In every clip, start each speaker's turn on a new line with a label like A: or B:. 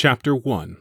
A: Chapter 1.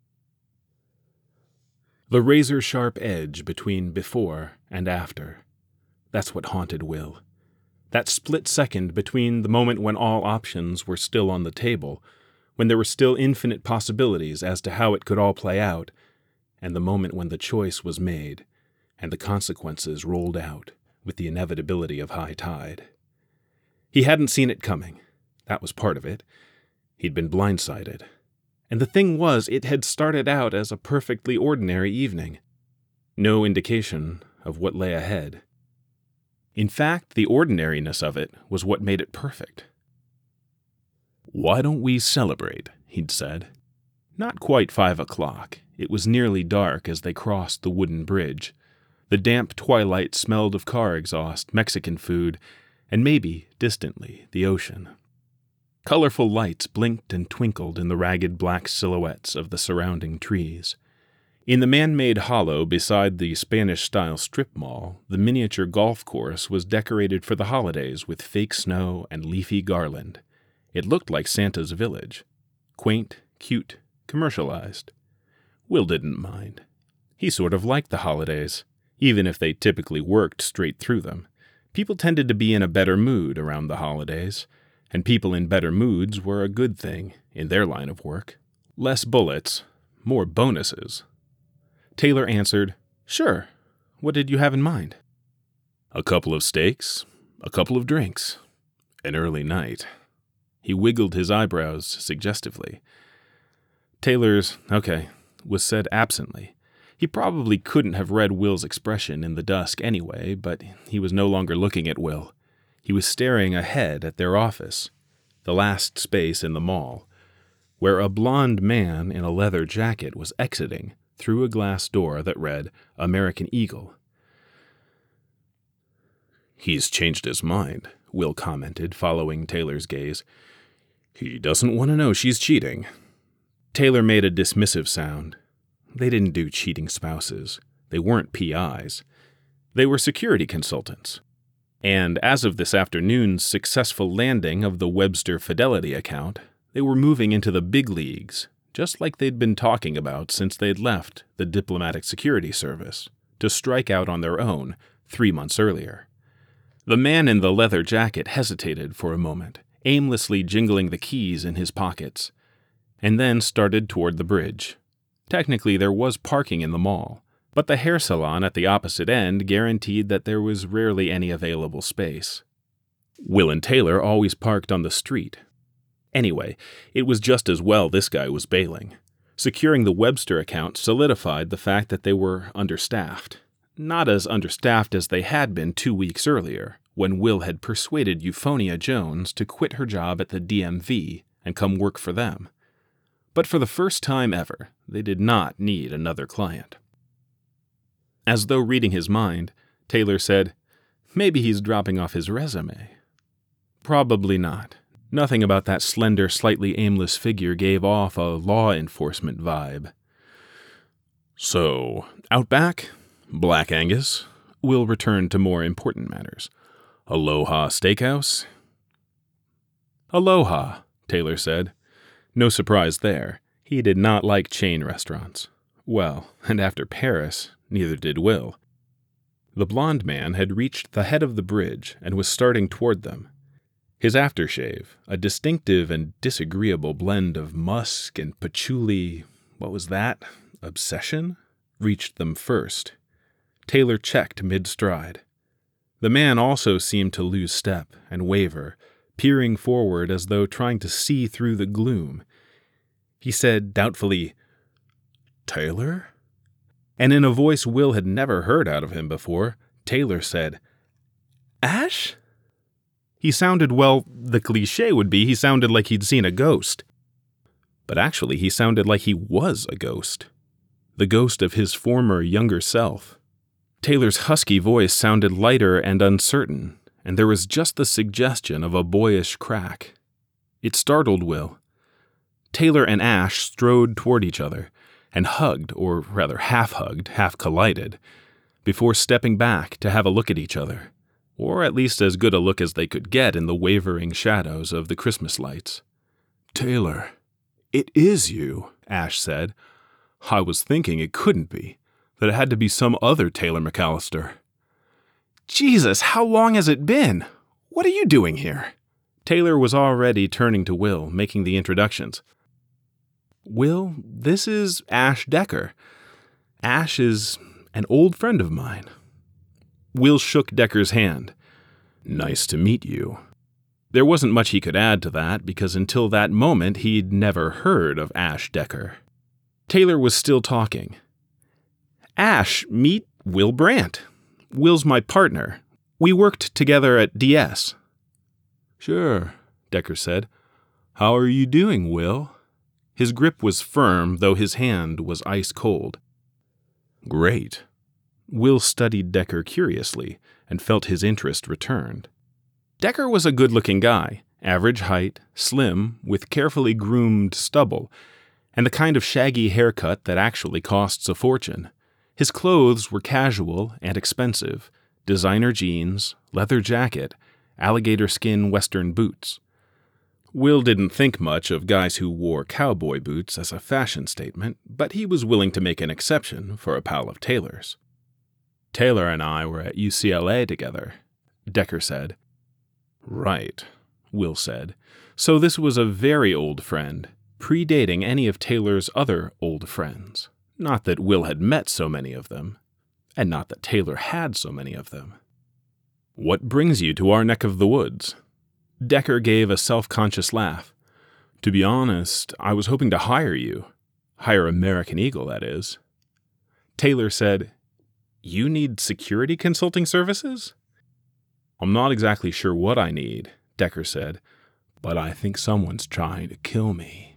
A: The razor-sharp edge between before and after. That's what haunted Will. That split second between the moment when all options were still on the table, when there were still infinite possibilities as to how it could all play out, and the moment when the choice was made, and the consequences rolled out with the inevitability of high tide. He hadn't seen it coming. That was part of it. He'd been blindsided. And the thing was, it had started out as a perfectly ordinary evening. No indication of what lay ahead. In fact, the ordinariness of it was what made it perfect. "Why don't we celebrate?" he'd said. Not quite 5 o'clock. It was nearly dark as they crossed the wooden bridge. The damp twilight smelled of car exhaust, Mexican food, and maybe, distantly, the ocean. Colorful lights blinked and twinkled in the ragged black silhouettes of the surrounding trees. In the man-made hollow beside the Spanish-style strip mall, the miniature golf course was decorated for the holidays with fake snow and leafy garland. It looked like Santa's village. Quaint, cute, commercialized. Will didn't mind. He sort of liked the holidays, even if they typically worked straight through them. People tended to be in a better mood around the holidays, and people in better moods were a good thing in their line of work. Less bullets, more bonuses. Taylor answered, "Sure. What did you have in mind?" "A couple of steaks, a couple of drinks, an early night." He wiggled his eyebrows suggestively. Taylor's, "Okay," was said absently. He probably couldn't have read Will's expression in the dusk anyway, but he was no longer looking at Will. He was staring ahead at their office, the last space in the mall, where a blond man in a leather jacket was exiting through a glass door that read American Eagle. "He's changed his mind," Will commented, following Taylor's gaze. "He doesn't want to know she's cheating." Taylor made a dismissive sound. They didn't do cheating spouses. They weren't PIs. They were security consultants. And as of this afternoon's successful landing of the Webster Fidelity account, they were moving into the big leagues, just like they'd been talking about since they'd left the Diplomatic Security Service, to strike out on their own 3 months earlier. The man in the leather jacket hesitated for a moment, aimlessly jingling the keys in his pockets, and then started toward the bridge. Technically, there was parking in the mall, but the hair salon at the opposite end guaranteed that there was rarely any available space. Will and Taylor always parked on the street. Anyway, it was just as well this guy was bailing. Securing the Webster account solidified the fact that they were understaffed. Not as understaffed as they had been 2 weeks earlier, when Will had persuaded Euphonia Jones to quit her job at the DMV and come work for them. But for the first time ever, they did not need another client. As though reading his mind, Taylor said, "Maybe he's dropping off his resume." Probably not. Nothing about that slender, slightly aimless figure gave off a law enforcement vibe. "So, Outback? Black Angus?" Will returned to more important matters. "Aloha Steakhouse?" "Aloha," Taylor said. No surprise there. He did not like chain restaurants. Well, and after Paris, neither did Will. The blond man had reached the head of the bridge and was starting toward them. His aftershave, a distinctive and disagreeable blend of musk and patchouli, what was that? Obsession? Reached them first. Taylor checked mid-stride. The man also seemed to lose step and waver, peering forward as though trying to see through the gloom. He said doubtfully, "Taylor?" And in a voice Will had never heard out of him before, Taylor said, "Ash?" He sounded, well, the cliché would be he sounded like he'd seen a ghost. But actually he sounded like he was a ghost. The ghost of his former, younger self. Taylor's husky voice sounded lighter and uncertain, and there was just the suggestion of a boyish crack. It startled Will. Taylor and Ash strode toward each other, and hugged, or rather half-hugged, half-collided, before stepping back to have a look at each other, or at least as good a look as they could get in the wavering shadows of the Christmas lights. "Taylor," "It is you," Ash said. "I was thinking it couldn't be, that it had to be some other Taylor McAllister." "Jesus, how long has it been? What are you doing here?" Taylor was already turning to Will, making the introductions. "Will, this is Ash Decker. Ash is an old friend of mine." Will shook Decker's hand. "Nice to meet you." There wasn't much he could add to that, because until that moment he'd never heard of Ash Decker. Taylor was still talking. "Ash, meet Will Brandt. Will's my partner. We worked together at DS." "Sure," Decker said. "How are you doing, Will?" His grip was firm, though his hand was ice cold. "Great." Will studied Decker curiously and felt his interest returned. Decker was a good-looking guy, average height, slim, with carefully groomed stubble, and the kind of shaggy haircut that actually costs a fortune. His clothes were casual and expensive: designer jeans, leather jacket, alligator skin Western boots. Will didn't think much of guys who wore cowboy boots as a fashion statement, but he was willing to make an exception for a pal of Taylor's. "Taylor and I were at UCLA together," Decker said. "Right," Will said. So this was a very old friend, predating any of Taylor's other old friends. Not that Will had met so many of them, and not that Taylor had so many of them. "What brings you to our neck of the woods?" Decker gave a self-conscious laugh. "To be honest, I was hoping to hire you. Hire American Eagle, that is." Taylor said, "You need security consulting services?" "I'm not exactly sure what I need," Decker said, "but I think someone's trying to kill me."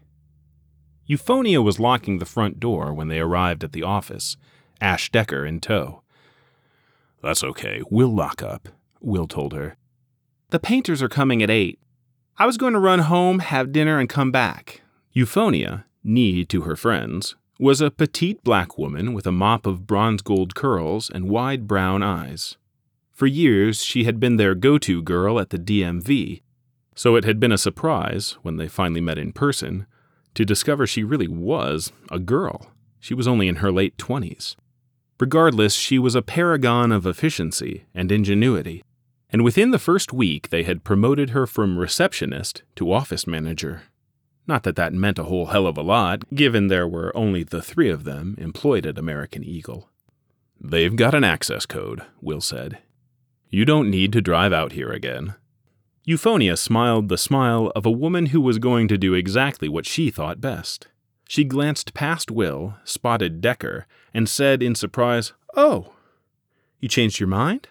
A: Euphonia was locking the front door when they arrived at the office, Ash Decker in tow. "That's okay, we'll lock up," Will told her. "The painters are coming at 8. I was going to run home, have dinner, and come back." Euphonia, knee to her friends, was a petite black woman with a mop of bronze-gold curls and wide brown eyes. For years, she had been their go-to girl at the DMV, so it had been a surprise, when they finally met in person, to discover she really was a girl. She was only in her late 20s. Regardless, she was a paragon of efficiency and ingenuity, and within the first week they had promoted her from receptionist to office manager. Not that that meant a whole hell of a lot, given there were only the 3 of them employed at American Eagle. "They've got an access code," Will said. "You don't need to drive out here again." Euphonia smiled the smile of a woman who was going to do exactly what she thought best. She glanced past Will, spotted Decker, and said in surprise, "Oh, you changed your mind?"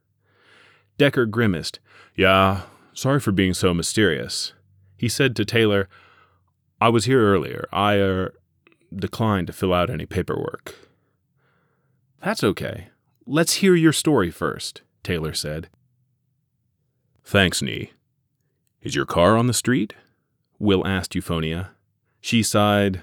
A: Decker grimaced. "Yeah, sorry for being so mysterious." He said to Taylor, "I was here earlier. I declined to fill out any paperwork." "That's okay. Let's hear your story first," Taylor said. "Thanks, Nee. Is your car on the street?" Will asked Euphonia. She sighed.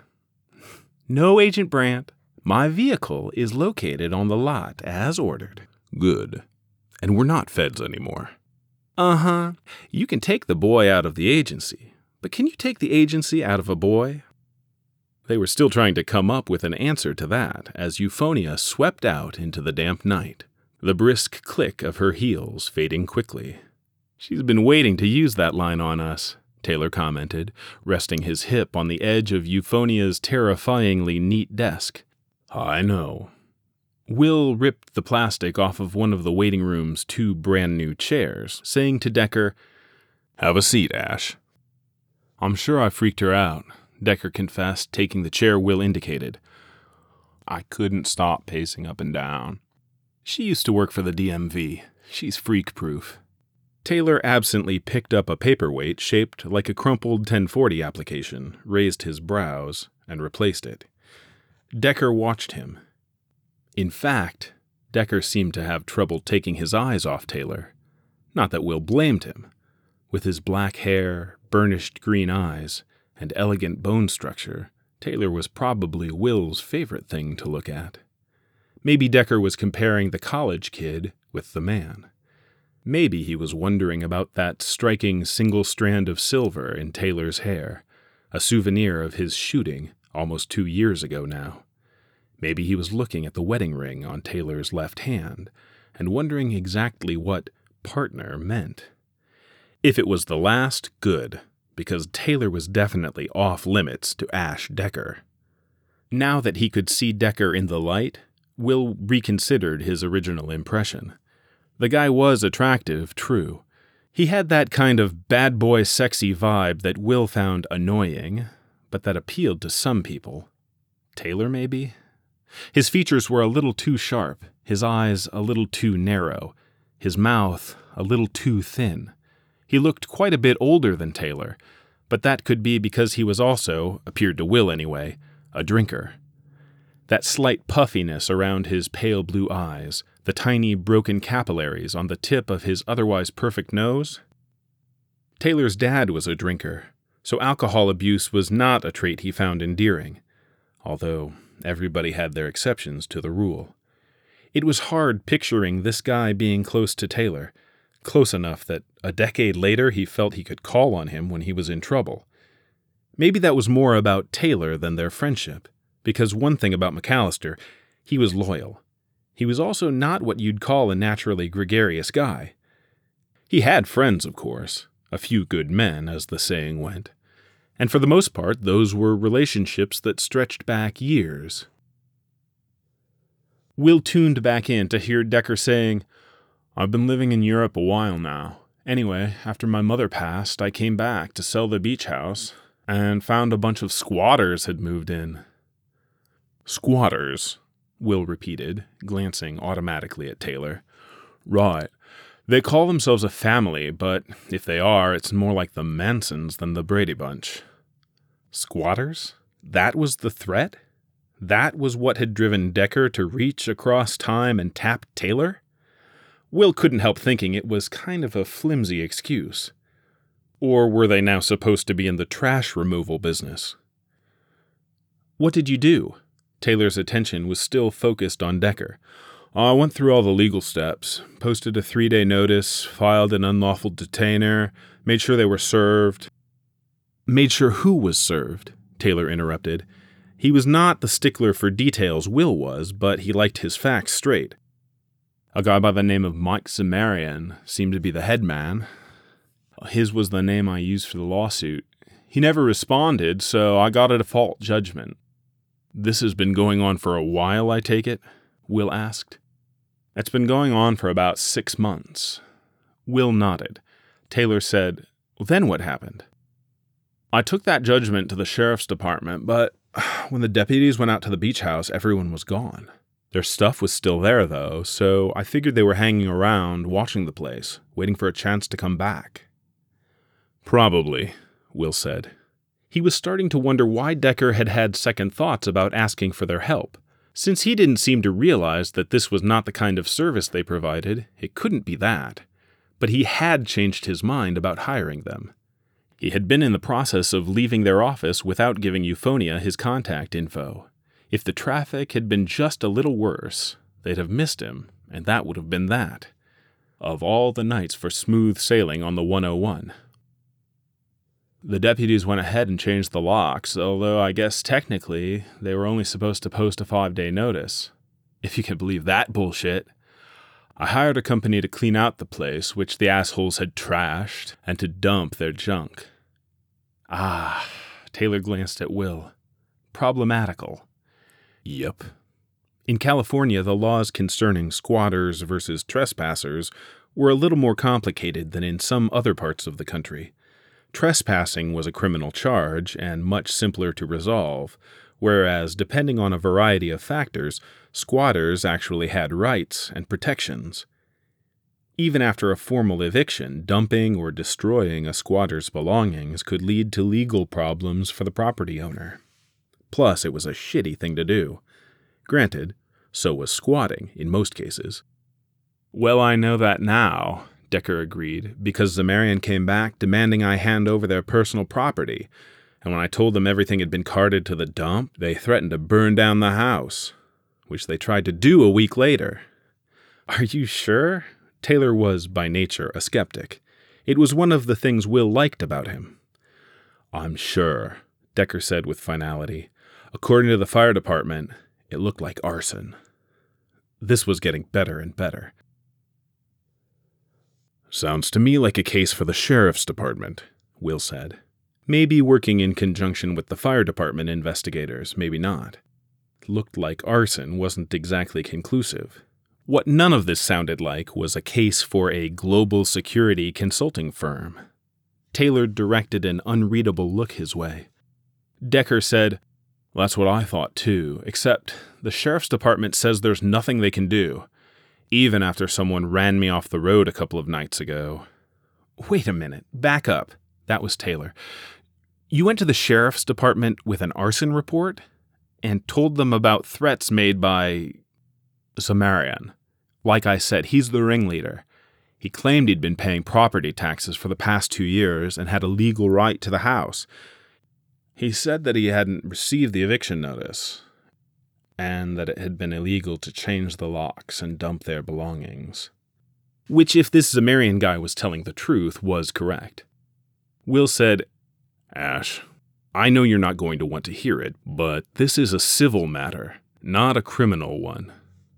A: "No, Agent Brandt. My vehicle is located on the lot as ordered." "Good. And we're not feds anymore." "Uh-huh. You can take the boy out of the agency, but can you take the agency out of a boy?" They were still trying to come up with an answer to that as Euphonia swept out into the damp night, the brisk click of her heels fading quickly. "She's been waiting to use that line on us," Taylor commented, resting his hip on the edge of Euphonia's terrifyingly neat desk. "I know." Will ripped the plastic off of one of the waiting room's 2 brand-new chairs, saying to Decker, "Have a seat, Ash." "I'm sure I freaked her out," Decker confessed, taking the chair Will indicated. "I couldn't stop pacing up and down. She used to work for the DMV. She's freak-proof." Taylor absently picked up a paperweight shaped like a crumpled 1040 application, raised his brows, and replaced it. Decker watched him. In fact, Decker seemed to have trouble taking his eyes off Taylor. Not that Will blamed him. With his black hair, burnished green eyes, and elegant bone structure, Taylor was probably Will's favorite thing to look at. Maybe Decker was comparing the college kid with the man. Maybe he was wondering about that striking single strand of silver in Taylor's hair, a souvenir of his shooting almost 2 years ago now. Maybe he was looking at the wedding ring on Taylor's left hand and wondering exactly what partner meant. If it was the last, good, because Taylor was definitely off limits to Ash Decker. Now that he could see Decker in the light, Will reconsidered his original impression. The guy was attractive, true. He had that kind of bad boy sexy vibe that Will found annoying, but that appealed to some people. Taylor, maybe? His features were a little too sharp, his eyes a little too narrow, his mouth a little too thin. He looked quite a bit older than Taylor, but that could be because he was also, appeared to Will anyway, a drinker. That slight puffiness around his pale blue eyes, the tiny broken capillaries on the tip of his otherwise perfect nose. Taylor's dad was a drinker, so alcohol abuse was not a trait he found endearing, although everybody had their exceptions to the rule. It was hard picturing this guy being close to Taylor, close enough that a decade later he felt he could call on him when he was in trouble. Maybe that was more about Taylor than their friendship, because one thing about McAllister, he was loyal. He was also not what you'd call a naturally gregarious guy. He had friends, of course, a few good men, as the saying went, and for the most part those were relationships that stretched back years. Will tuned back in to hear Decker saying, "I've been living in Europe a while now. Anyway, after my mother passed, I came back to sell the beach house and found a bunch of squatters had moved in." "Squatters," Will repeated, glancing automatically at Taylor. "Right. They call themselves a family, but if they are, it's more like the Mansons than the Brady Bunch." Squatters? That was the threat? That was what had driven Decker to reach across time and tap Taylor? Will couldn't help thinking it was kind of a flimsy excuse. Or were they now supposed to be in the trash removal business? "What did you do?" Taylor's attention was still focused on Decker. "I went through all the legal steps, posted a 3-day notice, filed an unlawful detainer, made sure they were served." "Made sure who was served?" Taylor interrupted. He was not the stickler for details Will was, but he liked his facts straight. "A guy by the name of Mike Zamarian seemed to be the head man. His was the name I used for the lawsuit. He never responded, so I got a default judgment." "This has been going on for a while, I take it?" Will asked. "It's been going on for about 6 months." Will nodded. Taylor said, "Then what happened?" "I took that judgment to the sheriff's department, but when the deputies went out to the beach house, everyone was gone. Their stuff was still there, though, so I figured they were hanging around, watching the place, waiting for a chance to come back." "Probably," Will said. He was starting to wonder why Decker had had second thoughts about asking for their help. Since he didn't seem to realize that this was not the kind of service they provided, it couldn't be that. But he had changed his mind about hiring them. He had been in the process of leaving their office without giving Euphonia his contact info. If the traffic had been just a little worse, they'd have missed him, and that would have been that. Of all the nights for smooth sailing on the 101. "The deputies went ahead and changed the locks, although I guess technically they were only supposed to post a 5-day notice. If you can believe that bullshit. I hired a company to clean out the place, which the assholes had trashed, and to dump their junk." "Ah," Taylor glanced at Will. "Problematical." "Yep." In California, the laws concerning squatters versus trespassers were a little more complicated than in some other parts of the country. Trespassing was a criminal charge and much simpler to resolve, whereas, depending on a variety of factors, squatters actually had rights and protections. Even after a formal eviction, dumping or destroying a squatter's belongings could lead to legal problems for the property owner. Plus, it was a shitty thing to do. Granted, so was squatting in most cases. "Well, I know that now," Decker agreed, "because Zamarian came back demanding I hand over their personal property, and when I told them everything had been carted to the dump, they threatened to burn down the house, which they tried to do a week later." "Are you sure?" Taylor was, by nature, a skeptic. It was one of the things Will liked about him. "I'm sure," Decker said with finality. According to the fire department, it looked like arson. This was getting better and better. Sounds to me like a case for the sheriff's department, Will said. Maybe working in conjunction with the fire department investigators, maybe not. Looked like arson wasn't exactly conclusive. What none of this sounded like was a case for a global security consulting firm. Taylor directed an unreadable look his way. Decker said, "That's what I thought too, except the sheriff's department says there's nothing they can do, even after someone ran me off the road a couple of nights ago." Wait a minute, back up. That was Taylor. You went to the sheriff's department with an arson report and told them about threats made by Zamarian. Like I said, he's the ringleader. He claimed he'd been paying property taxes for the past 2 years and had a legal right to the house. He said that he hadn't received the eviction notice, and that it had been illegal to change the locks and dump their belongings. Which, if this Zamarian guy was telling the truth, was correct. Will said, "Ash, I know you're not going to want to hear it, but this is a civil matter, not a criminal one."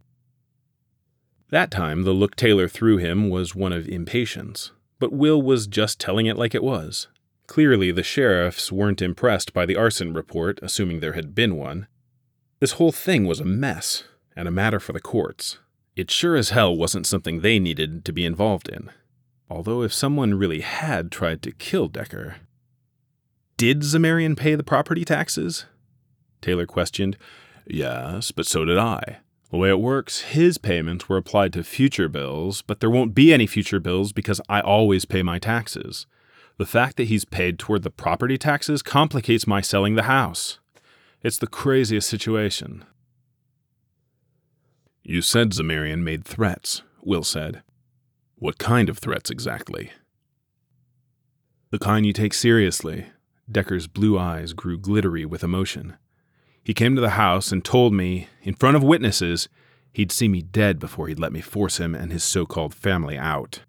A: That time, the look Taylor threw him was one of impatience, but Will was just telling it like it was. Clearly, the sheriffs weren't impressed by the arson report, assuming there had been one. This whole thing was a mess, and a matter for the courts. It sure as hell wasn't something they needed to be involved in. Although if someone really had tried to kill Decker... Did Zamarian pay the property taxes? Taylor questioned. Yes, but so did I. The way it works, his payments were applied to future bills, but there won't be any future bills because I always pay my taxes. The fact that he's paid toward the property taxes complicates my selling the house. It's the craziest situation. You said Zamarian made threats, Will said. What kind of threats exactly? The kind you take seriously. Decker's blue eyes grew glittery with emotion. He came to the house and told me, in front of witnesses, he'd see me dead before he'd let me force him and his so-called family out.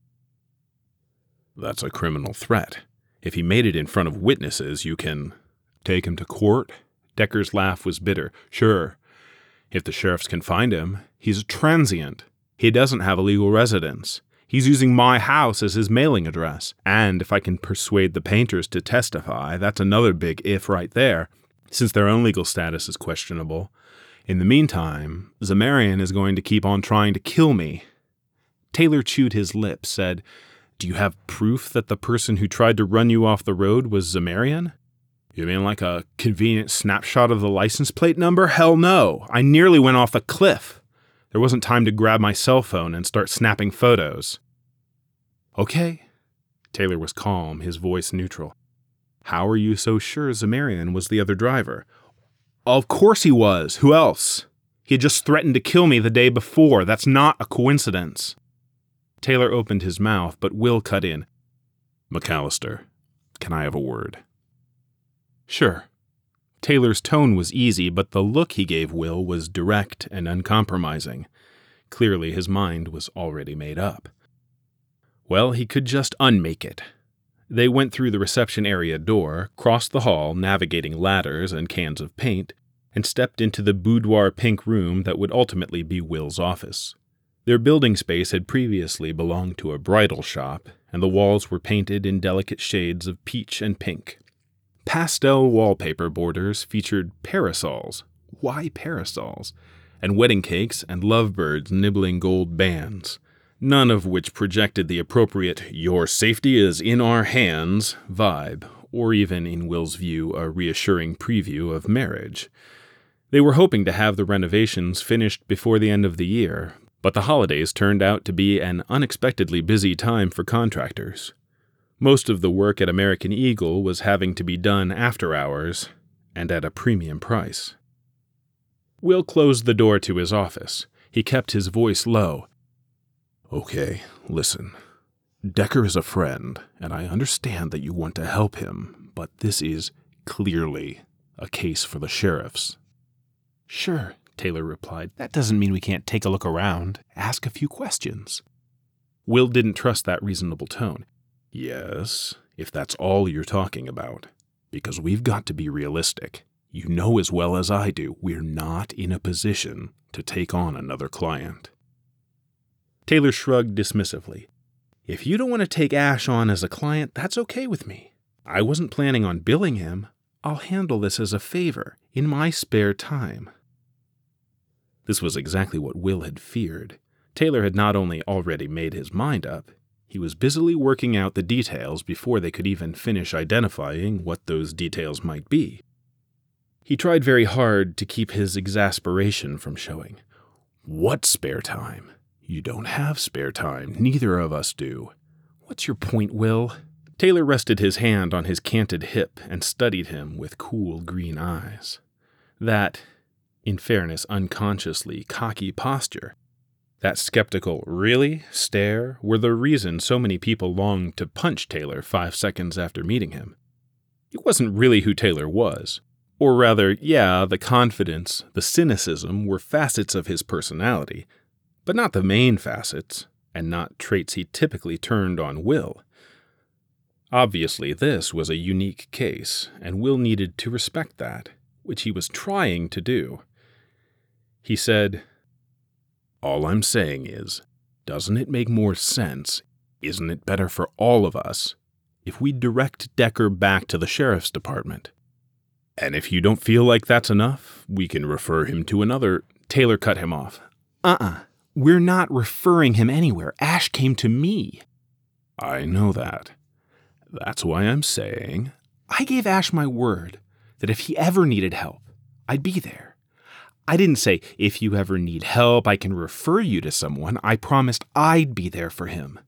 A: That's a criminal threat. If he made it in front of witnesses, you can... Take him to court? Decker's laugh was bitter. Sure. If the sheriffs can find him, he's a transient. He doesn't have a legal residence. He's using my house as his mailing address. And if I can persuade the painters to testify, that's another big if right there, since their own legal status is questionable. In the meantime, Zamarian is going to keep on trying to kill me. Taylor chewed his lip, said, Do you have proof that the person who tried to run you off the road was Zamarian? You mean like a convenient snapshot of the license plate number? Hell no! I nearly went off a cliff. There wasn't time to grab my cell phone and start snapping photos. Okay. Taylor was calm, his voice neutral. How are you so sure Zamarian was the other driver? Of course he was. Who else? He had just threatened to kill me the day before. That's not a coincidence. Taylor opened his mouth, but Will cut in. McAllister, can I have a word? Sure. Taylor's tone was easy, but the look he gave Will was direct and uncompromising. Clearly his mind was already made up. Well, he could just unmake it. They went through the reception area door, crossed the hall, navigating ladders and cans of paint, and stepped into the boudoir pink room that would ultimately be Will's office. Their building space had previously belonged to a bridal shop, and the walls were painted in delicate shades of peach and pink. Pastel wallpaper borders featured parasols. Why parasols? And wedding cakes and lovebirds nibbling gold bands, none of which projected the appropriate "your safety is in our hands" vibe, or even, in Will's view, a reassuring preview of marriage. They were hoping to have the renovations finished before the end of the year, but the holidays turned out to be an unexpectedly busy time for contractors. Most of the work at American Eagle was having to be done after hours, and at a premium price. Will closed the door to his office. He kept his voice low. Okay, listen. Decker is a friend, and I understand that you want to help him, but this is clearly a case for the sheriffs. Sure, Taylor replied. That doesn't mean we can't take a look around, ask a few questions. Will didn't trust that reasonable tone. Yes, if that's all you're talking about. Because we've got to be realistic. You know as well as I do, we're not in a position to take on another client. Taylor shrugged dismissively. If you don't want to take Ash on as a client, that's okay with me. I wasn't planning on billing him. I'll handle this as a favor, in my spare time. This was exactly what Will had feared. Taylor had not only already made his mind up, he was busily working out the details before they could even finish identifying what those details might be. He tried very hard to keep his exasperation from showing. What spare time? You don't have spare time. Neither of us do. What's your point, Will? Taylor rested his hand on his canted hip and studied him with cool green eyes. That, in fairness, unconsciously cocky posture, that skeptical "really?" stare were the reason so many people longed to punch Taylor 5 seconds after meeting him. It wasn't really who Taylor was. Or rather, yeah, the confidence, the cynicism were facets of his personality, but not the main facets, and not traits he typically turned on Will. Obviously, this was a unique case, and Will needed to respect that, which he was trying to do. He said, "All I'm saying is, doesn't it make more sense, isn't it better for all of us, if we direct Decker back to the sheriff's department? And if you don't feel like that's enough, we can refer him to another—" Taylor cut him off. We're not referring him anywhere. Ash came to me. I know that. That's why I'm saying, I gave Ash my word that if he ever needed help, I'd be there. I didn't say, if you ever need help, I can refer you to someone. I promised I'd be there for him.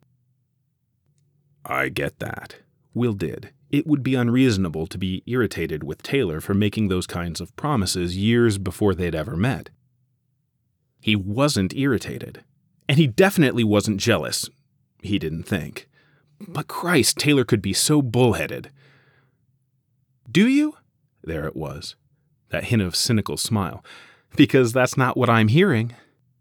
A: I get that. Will did. It would be unreasonable to be irritated with Taylor for making those kinds of promises years before they'd ever met. He wasn't irritated. And he definitely wasn't jealous. He didn't think. But Christ, Taylor could be so bullheaded. Do you? There it was. That hint of cynical smile. Because that's not what I'm hearing.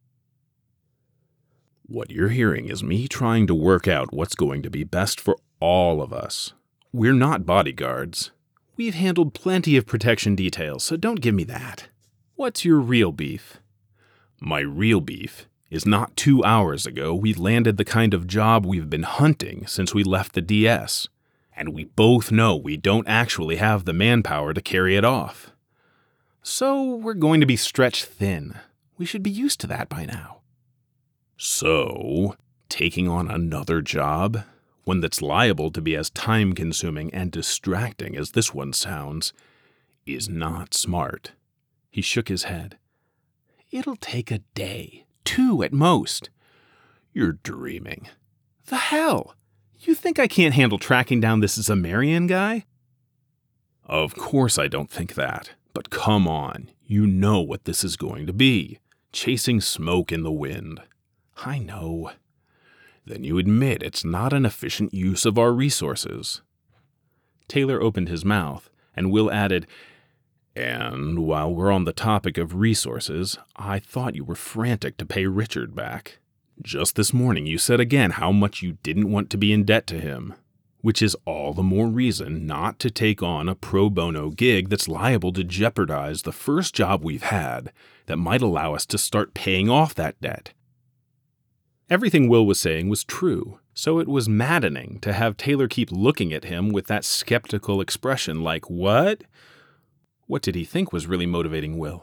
A: What you're hearing is me trying to work out what's going to be best for all of us. We're not bodyguards. We've handled plenty of protection details, so don't give me that. What's your real beef? My real beef is not 2 hours ago we landed the kind of job we've been hunting since we left the DS, and we both know we don't actually have the manpower to carry it off. So we're going to be stretched thin. We should be used to that by now. So, taking on another job, one that's liable to be as time-consuming and distracting as this one sounds, is not smart. He shook his head. It'll take a day, 2 at most. You're dreaming. The hell? You think I can't handle tracking down this Zamarian guy? Of course I don't think that. But come on, you know what this is going to be. Chasing smoke in the wind. I know. Then you admit it's not an efficient use of our resources. Taylor opened his mouth, and Will added, And while we're on the topic of resources, I thought you were frantic to pay Richard back. Just this morning you said again how much you didn't want to be in debt to him, which is all the more reason not to take on a pro bono gig that's liable to jeopardize the first job we've had that might allow us to start paying off that debt. Everything Will was saying was true, so it was maddening to have Taylor keep looking at him with that skeptical expression like, what? What did he think was really motivating Will?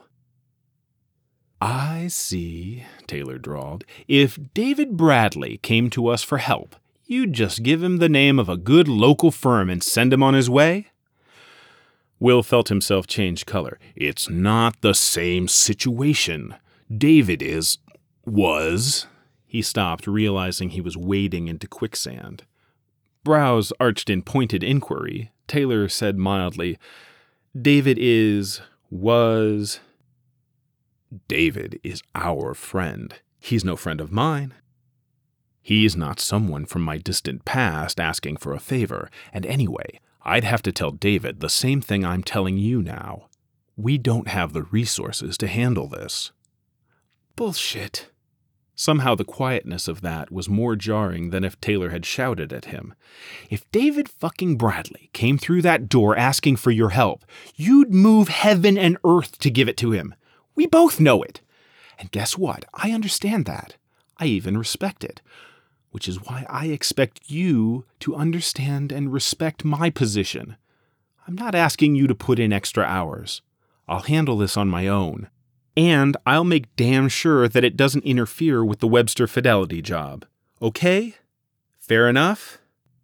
A: I see, Taylor drawled. If David Bradley came to us for help, you'd just give him the name of a good local firm and send him on his way? Will felt himself change color. It's not the same situation. David was... He stopped, realizing he was wading into quicksand. Brows arched in pointed inquiry, Taylor said mildly, David was... David is our friend. He's no friend of mine. He's not someone from my distant past asking for a favor, and anyway, I'd have to tell David the same thing I'm telling you now. We don't have the resources to handle this. Bullshit. Somehow the quietness of that was more jarring than if Taylor had shouted at him.
B: If David fucking Bradley came through that door asking for your help, you'd move heaven and earth to give it to him. We both know it. And guess what? I understand that. I even respect it. Which is why I expect you to understand and respect my position. I'm not asking you to put in extra hours. I'll handle this on my own. And I'll make damn sure that it doesn't interfere with the Webster Fidelity job. Okay? Fair enough?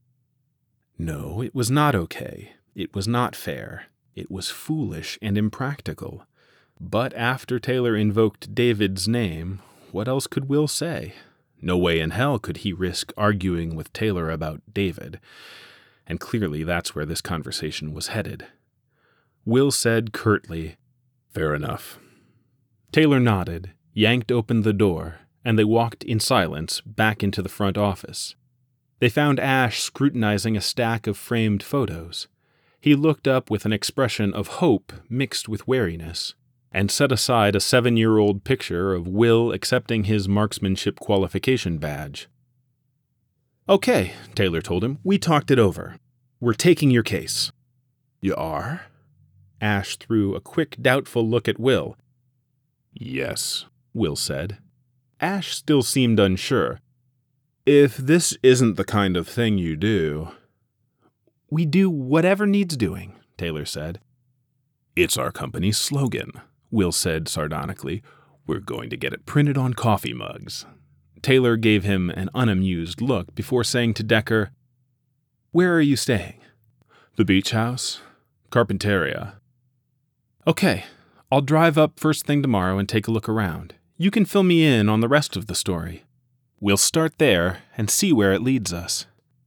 A: No, it was not okay. It was not fair. It was foolish and impractical. But after Taylor invoked David's name, what else could Will say? No way in hell could he risk arguing with Taylor about David. And clearly that's where this conversation was headed. Will said curtly, "Fair enough." Taylor nodded, yanked open the door, and they walked in silence back into the front office. They found Ash scrutinizing a stack of framed photos. He looked up with an expression of hope mixed with wariness, and set aside a 7-year-old picture of Will accepting his marksmanship qualification badge. "Okay," Taylor told him, "we talked it over. We're taking your case."
B: "You are?"
A: Ash threw a quick, doubtful look at Will.
B: "Yes,"
A: Will said. Ash still seemed unsure.
B: "If this isn't the kind of thing you do—"
A: "We do whatever needs doing," Taylor said.
B: "It's our company's slogan," Will said sardonically. "We're going to get it printed on coffee mugs."
A: Taylor gave him an unamused look before saying to Decker, "Where are you staying?"
B: "The beach house. Carpinteria."
A: "Okay. I'll drive up first thing tomorrow and take a look around. You can fill me in on the rest of the story. We'll start there and see where it leads us."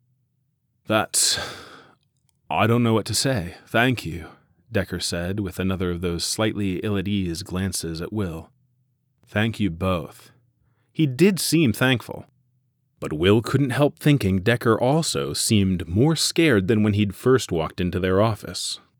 B: I don't know what to say. Thank you," Decker said with another of those slightly ill-at-ease glances at Will. "Thank you both."
A: He did seem thankful. But Will couldn't help thinking Decker also seemed more scared than when he'd first walked into their office,